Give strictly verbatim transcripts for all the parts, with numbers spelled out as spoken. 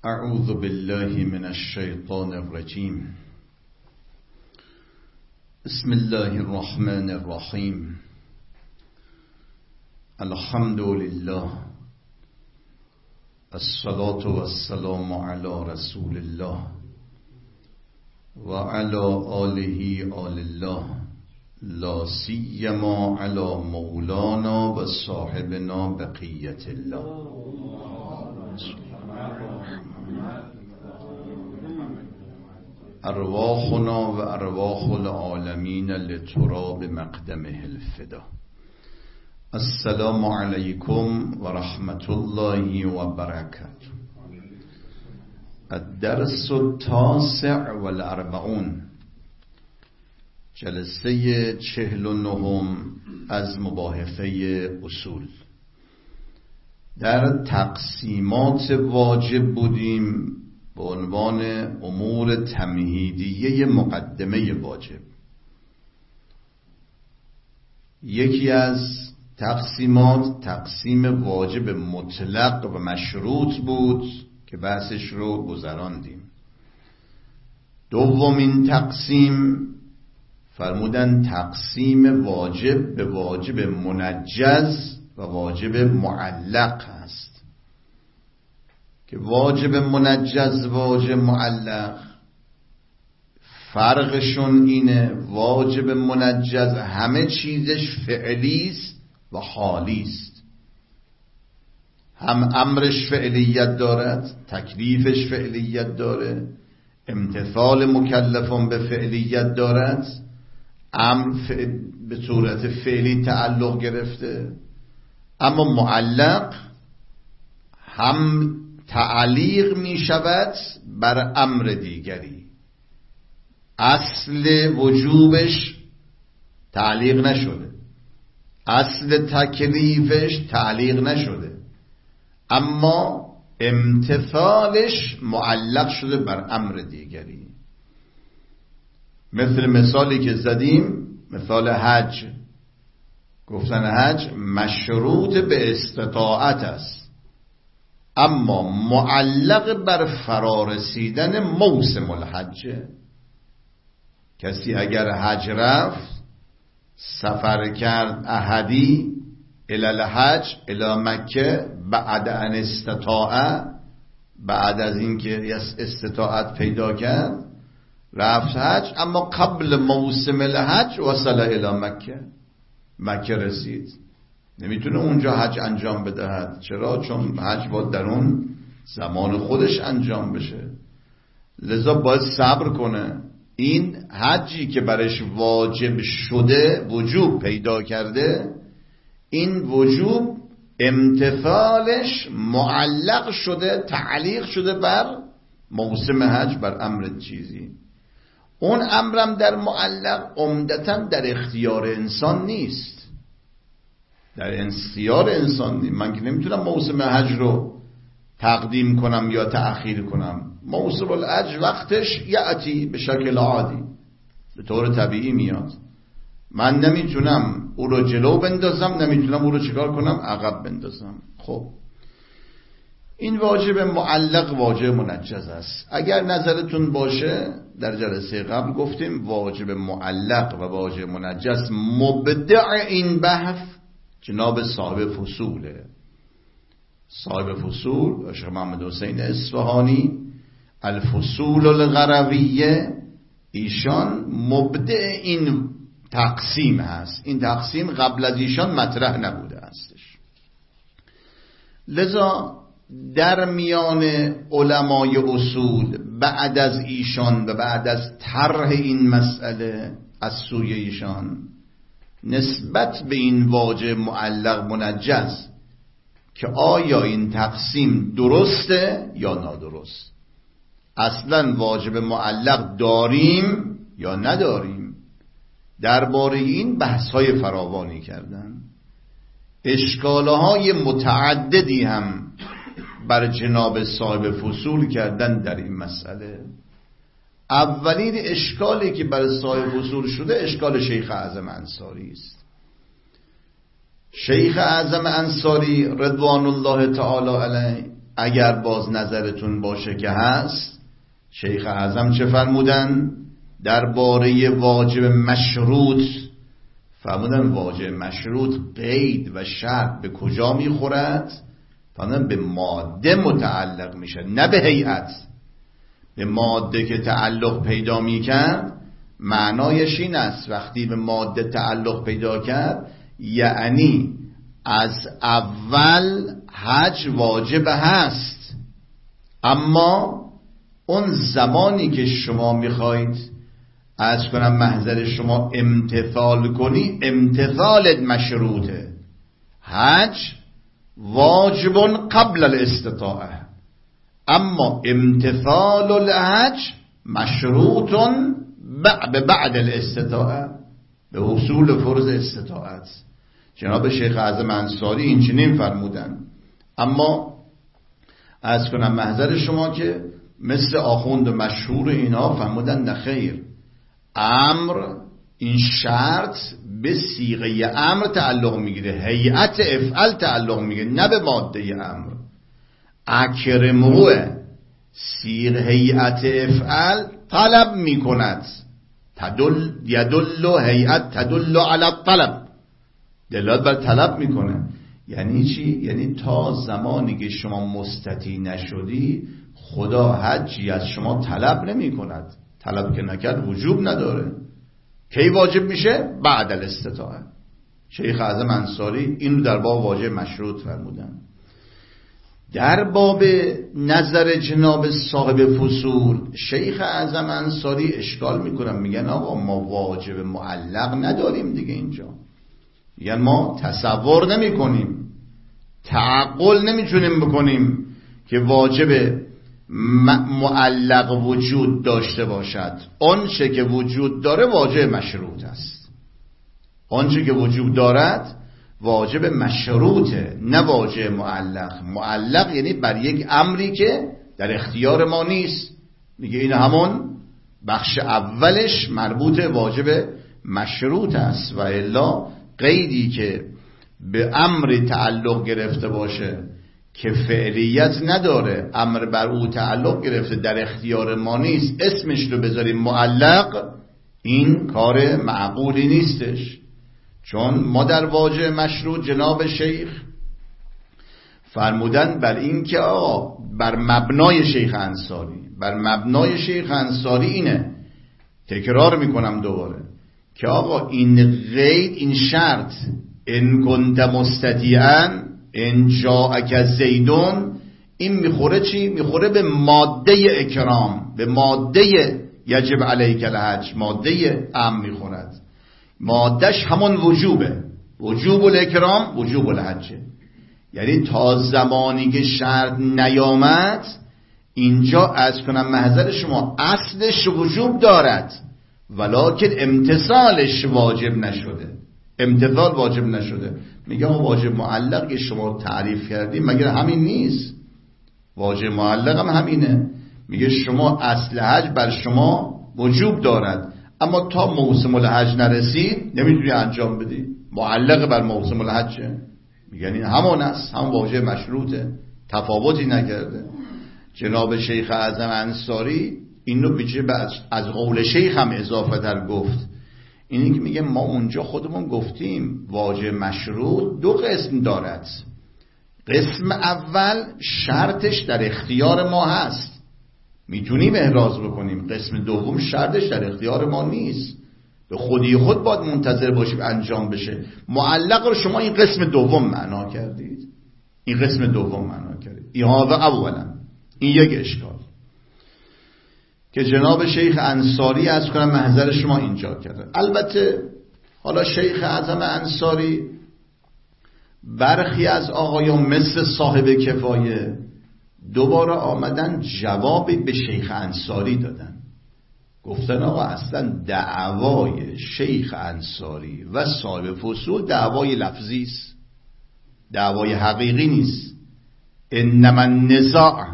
اعوذ بالله من الشیطان الرجیم. بسم الله الرحمن الرحیم. الحمد لله، الصلاة والسلام على رسول الله و علی آله آل الله، لا سیما علی مولانا و صاحبنا بقیت الله. ارواحنا و ارواح العالمین لتراب مقدمه الفدا. السلام علیکم و رحمت الله و برکاته. الدرس التاسع والاربعون، جلسه چهل و نهم از مباحثه اصول. در تقسیمات واجب بودیم به عنوان امور تمهیدیه مقدمه واجب. یکی از تقسیمات تقسیم واجب مطلق و مشروط بود که بحثش رو گذراندیم. دومین تقسیم فرمودن تقسیم واجب به واجب منجز و واجب معلق است که واجب منجز واجب معلق فرقشون اینه: واجب منجز همه چیزش فعلی است و حالی است، هم امرش فعلیت دارد، تکلیفش فعلیت داره، امتثال مکلفان به فعلیت دارد، امر به صورت فعلی تعلق گرفته. اما معلق هم تعلیق می شود بر امر دیگری، اصل وجوبش تعلیق نشده، اصل تکلیفش تعلیق نشده، اما امتثالش معلق شده بر امر دیگری. مثل مثالی که زدیم، مثال حج. گفتن حج مشروط به استطاعت است، اما معلق بر فرارسیدن موسم الحج. کسی اگر حج رفت، سفر کرد احدی الی الحج الی مکه بعد ان استطاع، بعد از اینکه استطاعت پیدا کرد رفت حج، اما قبل موسم الحج وصل الی مکه، مکه رسید، نمیتونه اونجا حج انجام بدهد. چرا؟ چون حج باید در اون زمان خودش انجام بشه، لذا باید صبر کنه. این حجی که برش واجب شده، وجوب پیدا کرده، این وجوب امتثالش معلق شده، تعلیق شده بر موسم حج، بر امر چیزی. اون امرم در معلق عمدتاً در اختیار انسان نیست، در اختیار انسان نیست. من که نمیتونم موسم حج رو تقدیم کنم یا تأخیر کنم. موسم الحج وقتش یعتی به شکل عادی، به طور طبیعی میاد. من نمیتونم او رو جلو بندازم، نمیتونم او رو چیکار کنم؟ عقب بندازم. خب این واجب معلق واجب منجز است. اگر نظرتون باشه، در جلسه قبل گفتیم واجب معلق و واجب منجز مبدع این بحث جناب صاحب فصوله. صاحب فصول شیخ محمد حسین اصفهانی، الفصول الغرویه، ایشان مبدع این تقسیم هست. این تقسیم قبل از ایشان مطرح نبوده هستش. لذا در میان علمای اصول بعد از ایشان و بعد از طرح این مسئله از سوی ایشان، نسبت به این واجب معلق منجز که آیا این تقسیم درسته یا نادرست، اصلا واجب معلق داریم یا نداریم، درباره این بحث‌های فراوانی کردن. اشکال‌های متعددی هم بر جناب صاحب فصول کردن در این مسئله. اولین اشکالی که بر صاحب فصول شده اشکال شیخ اعظم انصاری است. شیخ اعظم انصاری رضوان الله تعالی علیه اگر باز نظرتون باشه که هست، شیخ اعظم چه فرمودن درباره واجب مشروط؟ فرمودن واجب مشروط قید و شرط به کجا میخورد؟ فرمودن به ماده متعلق میشه، نه به هیئت. به ماده که تعلق پیدا میکرد معنایش این است وقتی به ماده تعلق پیدا کرد یعنی از اول حج واجب هست، اما اون زمانی که شما میخواید از کنم محضر شما امتثال کنی، امتثالت مشروطه. حج واجب قبل الاستطاعه، اما امتثال الحج مشروط بعد بعد الاستطاعه، به حصول فرض استطاعت. جناب شیخ اعظم انصاری این چنین فرمودن. اما از کنم محضر شما که مثل آخوند مشهور اینا فرمودن نخیر، امر این شرط به صیغه امر تعلق میگیره، هیئت افعل تعلق میگیره، نه به ماده امر. اکرموه صیغه هیئت افعل طلب میکند، تدل یدل هیئت تدل علی الطلب، دلالت بر طلب میکنه. یعنی چی؟ یعنی تا زمانی که شما مستطیع نشدی خدا حجی از شما طلب نمی کند. طلب که نکرد وجوب نداره. کی واجب میشه؟ بعد الاستطاعه. شیخ اعظم انصاری اینو در باب واجب مشروط فرمودن. در باب نظر جناب صاحب فصول شیخ اعظم انصاری اشکال میکنن، میگن آقا ما واجب معلق نداریم دیگه اینجا. یعنی ما تصور نمی کنیم، تعقل نمیتونیم بکنیم که واجب معلق وجود داشته باشد. آنچه که وجود داره واجب مشروط است. آنچه که وجود دارد واجب مشروطه، نه واجب معلق. معلق یعنی بر یک امری که در اختیار ما نیست. میگه این همون بخش اولش مربوط واجب مشروط است، و الا قیدی که به امر تعلق گرفته باشه که فعلیت نداره، امر بر او تعلق گرفته در اختیار ما نیست، اسمش رو بذاریم معلق، این کار معقولی نیستش. چون ما در واجب مشروط جناب شیخ فرمودن بر این که آقا بر مبنای شیخ انصاری، بر مبنای شیخ انصاری اینه، تکرار میکنم دوباره، که آقا این قید، این شرط ان کنت مستطیعا ان جاءک زیدون، این میخوره چی؟ میخوره به ماده اکرام، به ماده یجب علیک الحج، ماده امر میخورد. مادهش همون وجوبه، وجوب الاکرام، وجوب الحج. یعنی تا زمانی که شرط نیامد اینجا از کنم محضر شما اصلش وجوب دارد ولکن امتثالش واجب نشده، امتثال واجب نشده. میگه واجب معلق که شما تعریف کردیم مگر همین نیست؟ واجب معلق هم همینه. میگه شما اصل حج بر شما وجوب دارد، اما تا موسم الحج نرسید نمیتونی انجام بدی، معلق بر موسم الحجه. میگن این همون است، هم واجب مشروطه، تفاوتی نکرده. جناب شیخ اعظم انصاری اینو بیچه از قول شیخ هم اضافه تر گفت. اینی که میگه ما اونجا خودمون گفتیم واجب مشروط دو قسم دارد. قسم اول شرطش در اختیار ما هست، میتونیم احراز بکنیم. قسم دوم شرطش در اختیار ما نیست، به خودی خود باید منتظر باشیم انجام بشه. معلق رو شما این قسم دوم معنا کردید، این قسم دوم معنا کردید. ایهاوه اولا، این یک اشکال که جناب شیخ انصاری از کنم محضر شما اینجا کرده. البته حالا شیخ اعظم انصاری برخی از آقایان مثل صاحب کفایه دوباره آمدن جوابی به شیخ انصاری دادن، گفتن آقا اصلا دعوای شیخ انصاری و صاحب فصول دعوای لفظی است، دعوای حقیقی نیست. انما النزاع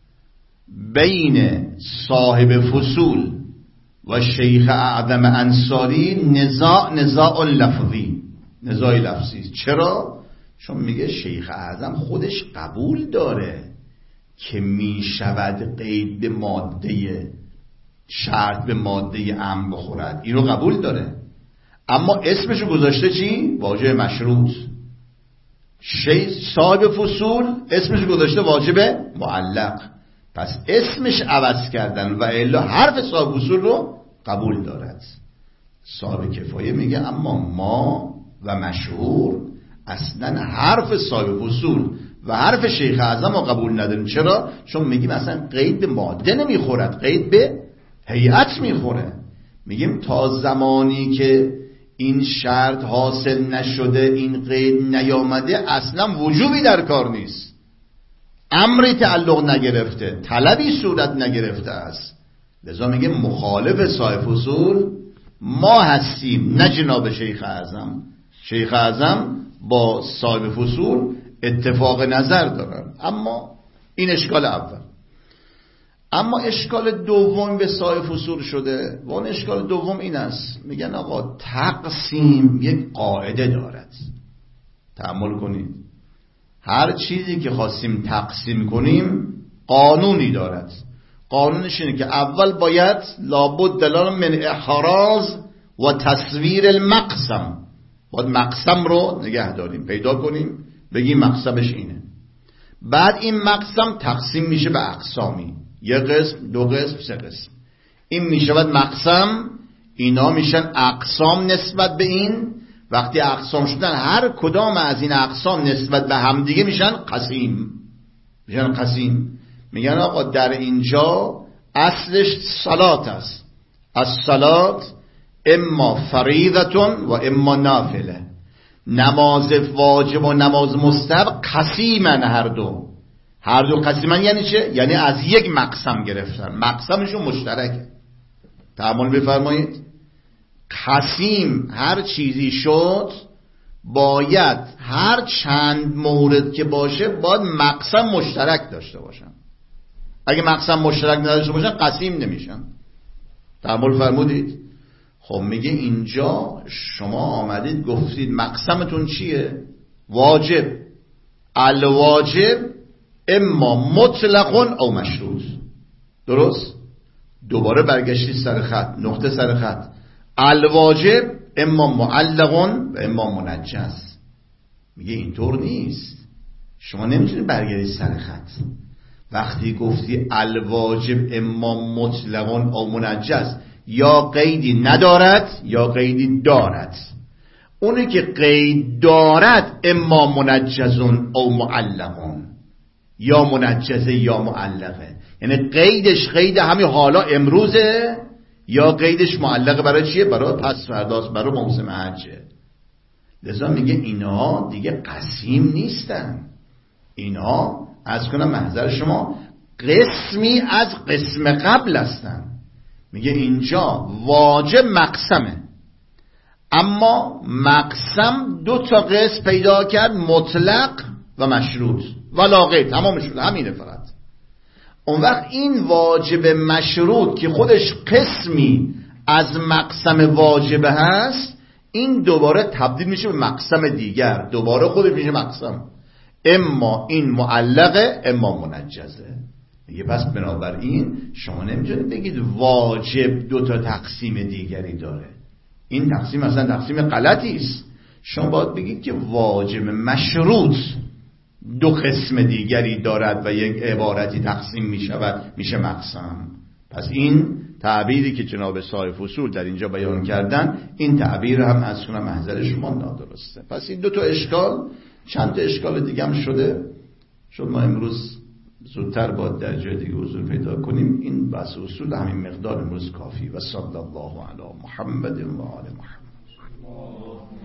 بین صاحب فصول و شیخ اعظم انصاری نزاع نزاع لفظی، نزاع لفظی. چرا؟ چون میگه شیخ اعظم خودش قبول داره که می شود قید به ماده شرط به ماده امر بخورد، اینو قبول داره، اما اسمشو گذاشته چی؟ واجب مشروط. شی صاحب فصول اسمشو گذاشته واجب معلق، پس اسمش عوض کردن و الا حرف صاحب فصول رو قبول دارد. صاحب کفایه میگه اما ما و مشهور اصلا حرف صاحب فصول و حرف شیخ اعظم رو قبول نداریم. چرا؟ چون میگیم اصلا قید به ماده نمیخورد، قید به هیئت میخوره. میگیم تا زمانی که این شرط حاصل نشده، این قید نیامده، اصلا وجوبی در کار نیست، امری تعلق نگرفته، طلبی صورت نگرفته است. لذا میگه مخالف صاحب فصول ما هستیم، نه جناب شیخ اعظم. شیخ اعظم با صاحب فصول اتفاق نظر دارن. اما این اشکال اول. اما اشکال دوم به صاحب فصول شده و اون اشکال دوم این است، میگن آقا تقسیم یک قاعده دارد. تأمل کنید، هر چیزی که خواستیم تقسیم کنیم قانونی دارد. قانونش اینه که اول باید لابد دلال من احراز و تصویر المقسم، باید مقسم رو نگه داریم، پیدا کنیم، بگیم مقسمش اینه. بعد این مقسم تقسیم میشه به اقسامی، یک قسم، دو قسم، سه قسم. این میشود مقسم، اینا میشن اقسام نسبت به این. وقتی اقسام شدن هر کدام از این اقسام نسبت به همدیگه میشن قسیم، میشن قسیم. میگن آقا در اینجا اصلش صلات است، از صلات اما فریضتون و اما نافله، نماز واجب و نماز مستحب قسیمن، هر دو هر دو قسیمن. یعنی چه؟ یعنی از یک مقسم گرفتن، مقسمشون مشترکه. تأمل بفرمایید، قسیم هر چیزی شد باید هر چند مورد که باشه باید مقسم مشترک داشته باشن. اگه مقسم مشترک نداشته باشن قسیم نمیشن. تأمل فرمودید. خب میگه اینجا شما آمدید گفتید مقسمتون چیه؟ واجب. الواجب اما مطلق او مشروط. درست؟ دوباره برگشتید سر خط، نقطه سر خط. الواجب اما معلق و اما منجز. میگه اینطور نیست، شما نمیتونید برگردید سر خط. وقتی گفتی الواجب اما مطلق او منجز، یا قیدی ندارد یا قیدی دارد. اونی که قید دارد اما منجزون او معلقون، یا منجزه یا معلقه. یعنی قیدش قید همین حالا امروزه، یا قیدش معلقه برای چیه؟ برای پس فرداست، برای موسم حجه. لذا میگه اینها دیگه قسیم نیستن، اینها از کنم محضر شما قسمی از قسم قبل هستن. میگه اینجا واجب مقسمه، اما مقسم دو تا قسم پیدا کرد، مطلق و مشروط و لاغه، تمام شد، همینه فقط. اون وقت این واجب مشروط که خودش قسمی از مقسم واجب هست، این دوباره تبدیل میشه به مقسم دیگر، دوباره خودش میشه مقسم، اما این معلقه اما منجزه. میگه پس بنابراین شما نمیتونید بگید واجب دو تا تقسیم دیگری داره، این تقسیم اصلا تقسیم غلطی است. شما باید بگید که واجب مشروط دو قسم دیگری دارد و یک عبارتی تقسیم میشود، میشه مقسم. پس این تعبیری که جناب صاحب فصول در اینجا بیان کردن، این تعبیر هم از کنم محضر شما نادرسته. پس این دو تا اشکال، چند تا اشکال دیگه هم شده. شد ما امروز زودتر باید در جای دیگه حضور پیدا کنیم. این بحث اصول همین مقدار امروز کافی. و صلی الله علی محمد و آل محمد.